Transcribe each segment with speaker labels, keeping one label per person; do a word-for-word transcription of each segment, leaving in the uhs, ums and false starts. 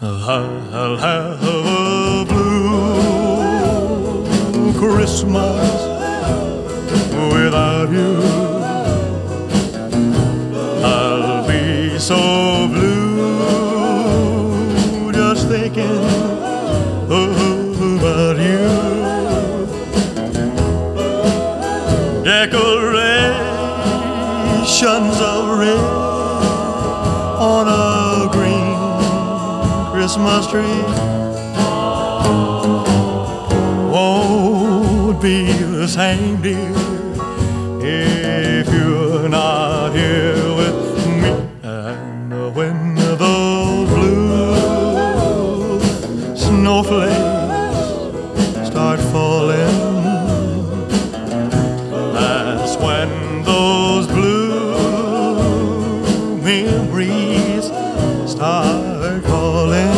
Speaker 1: I'll have a blue Christmas without you. I'll be so blue just thinking about you. Decorations of red on a green Christmas tree won't be the same, dear, if you're not here with me. And when those blue snowflakes start falling, that's when those blue memories start calling.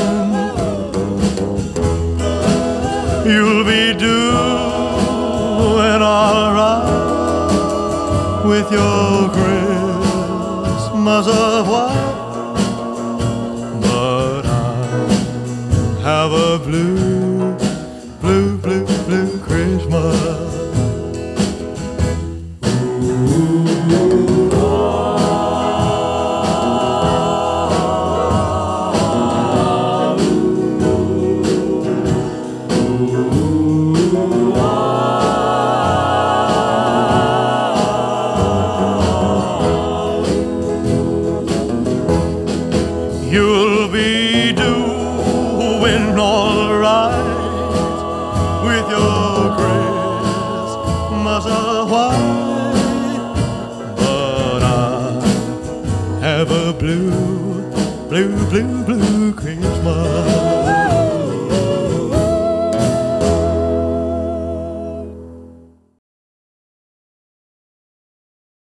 Speaker 1: You'll be doing all right with your Christmas of white, but I have a blue, blue, blue, blue Christmas. You'll be doing all right with your Christmas of white, but I have a blue, blue, blue, blue